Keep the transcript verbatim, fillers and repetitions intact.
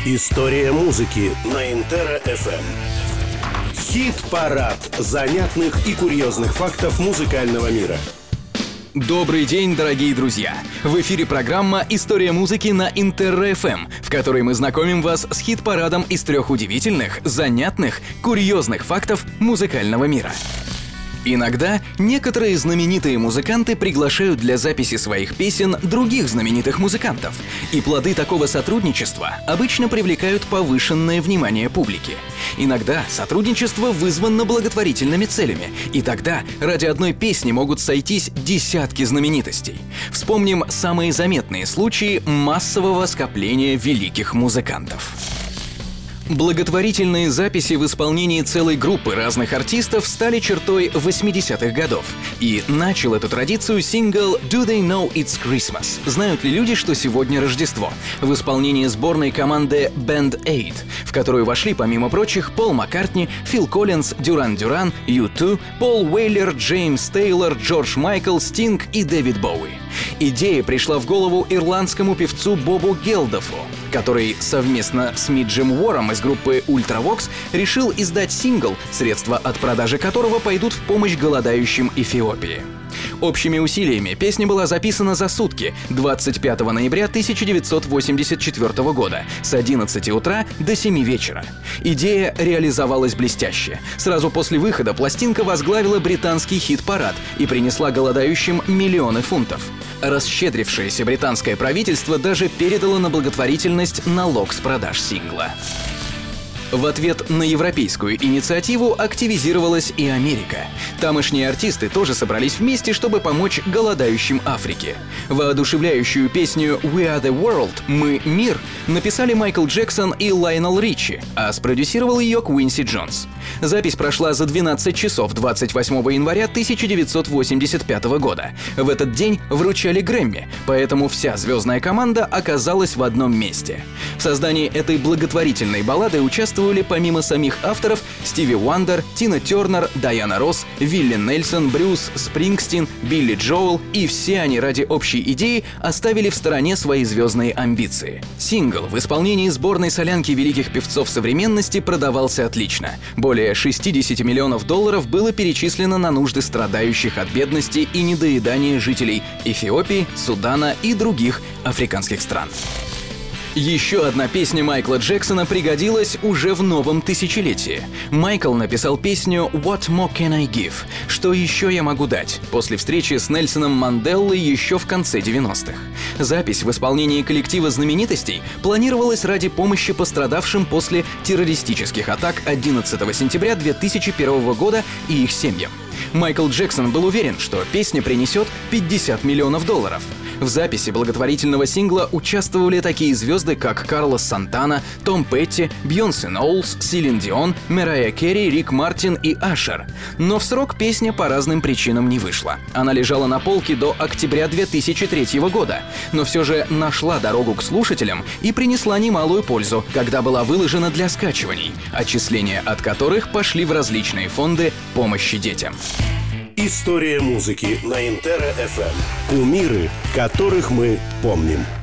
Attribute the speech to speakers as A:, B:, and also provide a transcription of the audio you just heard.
A: История музыки на Интера эф эм. Хит-парад занятных и курьезных фактов музыкального мира.
B: Добрый день, дорогие друзья! В эфире программа «История музыки» на Интера эф эм, в которой мы знакомим вас с хит-парадом из трех удивительных, занятных, курьезных фактов музыкального мира. Иногда некоторые знаменитые музыканты приглашают для записи своих песен других знаменитых музыкантов, и плоды такого сотрудничества обычно привлекают повышенное внимание публики. Иногда сотрудничество вызвано благотворительными целями, и тогда ради одной песни могут сойтись десятки знаменитостей. Вспомним самые заметные случаи массового скопления великих музыкантов. Благотворительные записи в исполнении целой группы разных артистов стали чертой восьмидесятых годов. И начал эту традицию сингл «Do They Know It's Christmas?» «Знают ли люди, что сегодня Рождество?» в исполнении сборной команды Band Aid, в которую вошли, помимо прочих, Пол Маккартни, Фил Коллинз, Дюран Дюран, ю ту, Пол Уэйлер, Джеймс Тейлор, Джордж Майкл, Стинг и Дэвид Боуи. Идея пришла в голову ирландскому певцу Бобу Гелдофу, который совместно с Миджем Уорром из группы Ultravox решил издать сингл, средства от продажи которого пойдут в помощь голодающим Эфиопии. Общими усилиями песня была записана за сутки, двадцать пятого ноября тысяча девятьсот восемьдесят четвёртого года, с одиннадцати утра до семи вечера. Идея реализовалась блестяще. Сразу после выхода пластинка возглавила британский хит-парад и принесла голодающим миллионы фунтов. Расщедрившееся британское правительство даже передало на благотворительность налог с продаж сингла. В ответ на европейскую инициативу активизировалась и Америка. Тамошние артисты тоже собрались вместе, чтобы помочь голодающим Африке. Воодушевляющую песню «We are the world» «Мы — мир» написали Майкл Джексон и Лайонел Ричи, а спродюсировал ее Квинси Джонс. Запись прошла за двенадцать часов двадцать восьмого января тысяча девятьсот восемьдесят пятого года. В этот день вручали Грэмми, поэтому вся звездная команда оказалась в одном месте. В создании этой благотворительной баллады участвовали помимо самих авторов Стиви Уандер, Тина Тернер, Дайана Росс, Вилли Нельсон, Брюс Спрингстин, Билли Джоэл, и все они ради общей идеи оставили в стороне свои звездные амбиции. Сингл в исполнении сборной солянки великих певцов современности продавался отлично. Более шестьдесят миллионов долларов было перечислено на нужды страдающих от бедности и недоедания жителей Эфиопии, Судана и других африканских стран. Еще одна песня Майкла Джексона пригодилась уже в новом тысячелетии. Майкл написал песню «What More Can I Give?» «Что еще я могу дать?» после встречи с Нельсоном Манделлой еще в конце девяностых. Запись в исполнении коллектива знаменитостей планировалась ради помощи пострадавшим после террористических атак одиннадцатого сентября две тысячи первого года и их семьям. Майкл Джексон был уверен, что песня принесет пятьдесят миллионов долларов. В записи благотворительного сингла участвовали такие звезды, как Карлос Сантана, Том Петти, Бейонсе Ноулс, Селин Дион, Мэрайя Керри, Рик Мартин и Ашер. Но в срок песня по разным причинам не вышла. Она лежала на полке до октября две тысячи третьего года, но все же нашла дорогу к слушателям и принесла немалую пользу, когда была выложена для скачиваний, отчисления от которых пошли в различные фонды помощи детям.
A: История музыки на Интера эф эм. Кумиры, которых мы помним.